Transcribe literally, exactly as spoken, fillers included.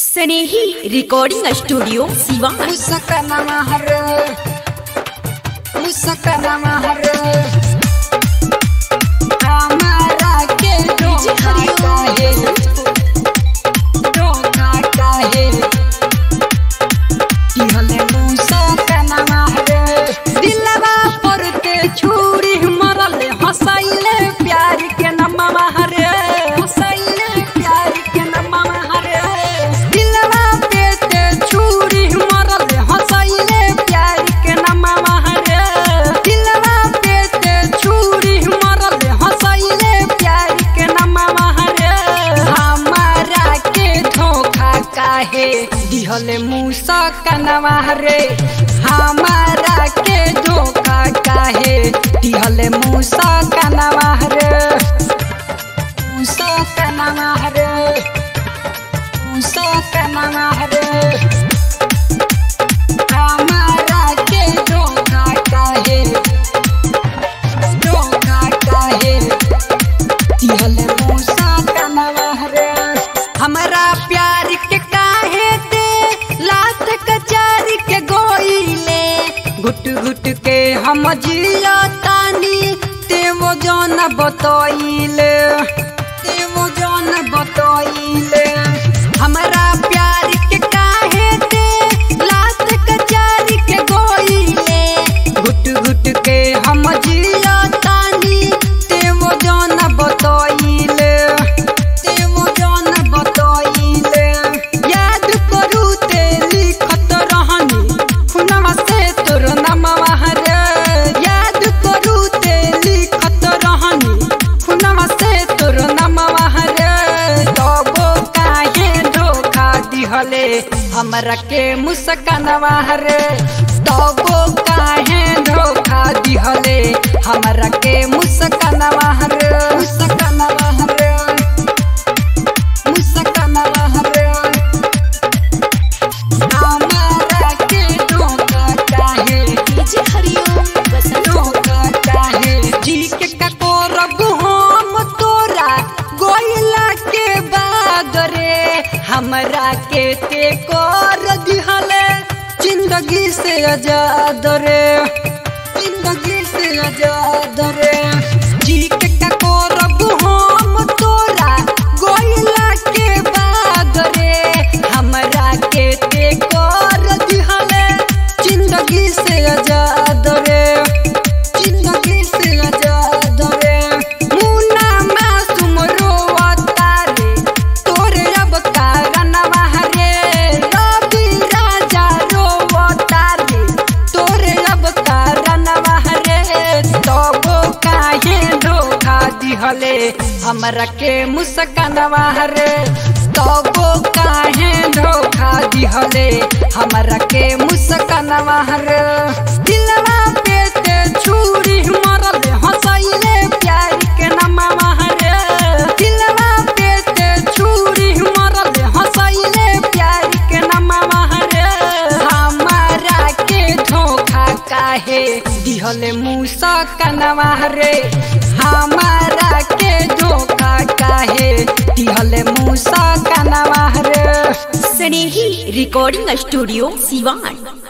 स्नेही recording studio Siwan. मुसकना महर मुसकना महर हमारा के धोखा काहे धोखा काहे दिहले मुसकना महर दिलवा पर के छुरी मरल हंसाइले प्यार के नम्मा महर हंसाइले प्यार के नम्मा महर दिलवा पे ते छुरी मरल हंसाइले प्यार के नम्मा महर दिलवा पे ते छुरी मरल हंसाइले प्यार के नम्मा महर हमारा के धोखा काहे दिहले मुसकना महर हमारा के धोखा काहे दिहले मुसकना महर मुसकना महर मुसकना महर हमारा के धोखा काहे धोखा काहे दिहले मुसकना महर हमरा प्यार के काहे दे लात कचारी के गोइले घुट घुट के हम जिया तानी तेवो जान बतइले तेवो जान बतइले हमरा प्यार के काहे दे लात कचारी के गोइले घुट घुट के हम जिया तानी तेवो जान बतइले तेवो जान बतइले याद करू ते लिखत रहनी खुनवा से तोर नमवा हर याद करू ते लिखत रहनी खुनवा से तोर नमवा हर तबो काहे धोखा दिहले हमरा के मुसकनवा हर तबो काहे धोखा दिहले हमरा के मुसकनवा हर मुसकनवा हर मुसकनवा हर हमारा के धोखा काहे डीजे हरिओम बसंत धोखा काहे जी के ककोरब हम तोरा गोइला के बाद रे हमरा के ते कर दिहले जिंदगी से आजाद रे जिंदगी से आजाद रे जी के ककोरब हम तोरा गोइला के बाद रे हमरा के ते कर दिहले जिंदगी से आजाद रे जिंदगी से आजाद रे मुन्ना मासूम रोवता रे तोरे अब कारणवा रे रवि राजा रोवता रे तोरे अब कारणवा रे तबो काहे धोखा दिहले हमरा के मुसकनवा रे तबो काहे धोखा दिहले हमरा के मुसकनवा रे दिलवा पे ते छुरी मरल हंसाइले प्यार के नम्मा रे दिलवा पे ते छुरी मरल हंसाइले प्यार के नम्मा रे हमारा के धोखा काहे दिहले मुसकनवा रे हमारा के धोखा काहे दिहले मुसकनवा रे स्नेही रिकॉर्डिंग स्टूडियो सिवान।